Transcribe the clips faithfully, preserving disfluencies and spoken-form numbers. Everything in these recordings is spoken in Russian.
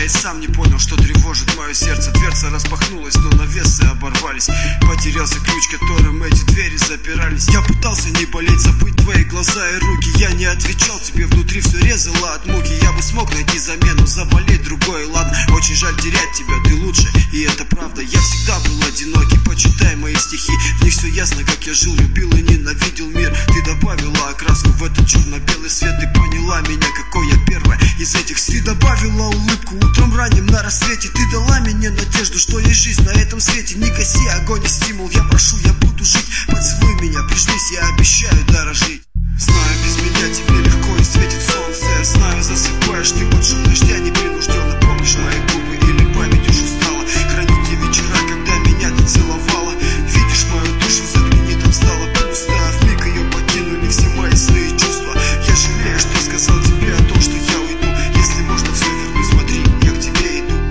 сам не понял, что тревожит мое сердце. Дверца распахнулась, но навесы оборвались. Потерялся ключ, которым эти двери запирались. Я пытался не болеть, забыть твои глаза и руки. Я не отвечал тебе, внутри все резало от муки. Я бы смог найти замену, заболеть другой, ладно. Очень жаль терять тебя, ты лучше, и это правда. Я всегда был одинокий, почитай мои стихи. В них все ясно, как я жил, любил и ненавидел мир. Ты добавила окраску в этот черно-белый свет. Ты поняла меня, какой я первая из этих сил. Ты добавила улыбку утром ранним на рассвете. Ты дала мне надежду, что есть жизнь на этом свете. Не гаси огонь и стимул, я прошу, я буду жить. Поцелуй меня, прижмись, я обещаю дорожить. Знаю, без меня тебе легко и светит солнце. Знаю, засыпаешь ты под шум дождя непринужденно. Помнишь мои губы или память уж устала хранить те вечера, когда меня ты целовала. Видишь мою душу, загляни, там стало пусто. Вмиг ее покинули все мои злые чувства. Я жалею, что сказал тебе о том, что я уйду. Если можно все вернуть, смотри, я к тебе иду.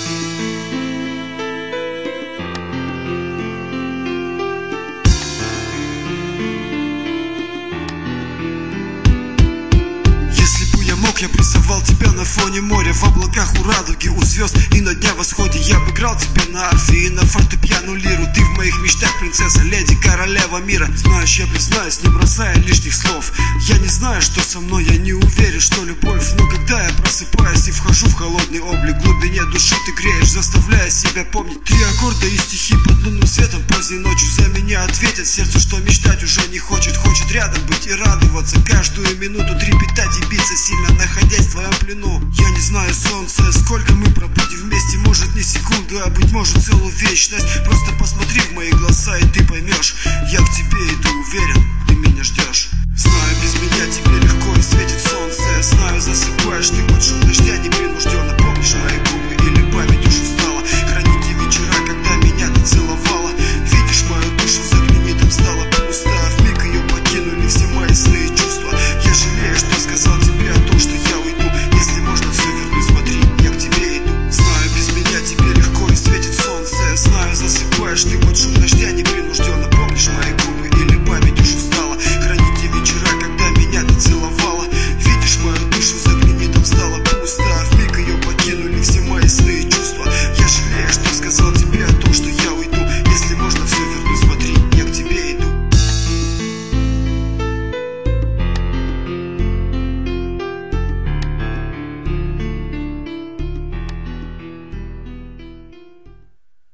Я прессовал тебя на фоне моря, в облаках у радуги, у звезд и на дня восходе. Я бы играл тебе на арфе и на фортепиано лиру. Ты в моих мечтах принцесса, леди, королева мира. Знаешь, я признаюсь, не бросая лишних слов. Я не знаю, что со мной, я не уверен, что любовь. Но когда я просыпаюсь и вхожу в холодный облик, в глубине души ты греешь, заставляя себя помнить. Три аккорда и стихи под лунным светом поздней ночью за меня ответят сердцу, что мечтать уже не хочет. Хочет рядом быть и радоваться, каждую минуту трепетать и биться сильно, находясь в твоем плену. Я не знаю, солнце, сколько мы пробудем вместе. Может не секунду, а быть может целую вечность. Просто посмотри в мои глаза и ты поймешь. Я к тебе иду, уверен, ты меня ждешь. Знаю, без меня тебе легко и светит солнце. Знаю, засыпаешь ты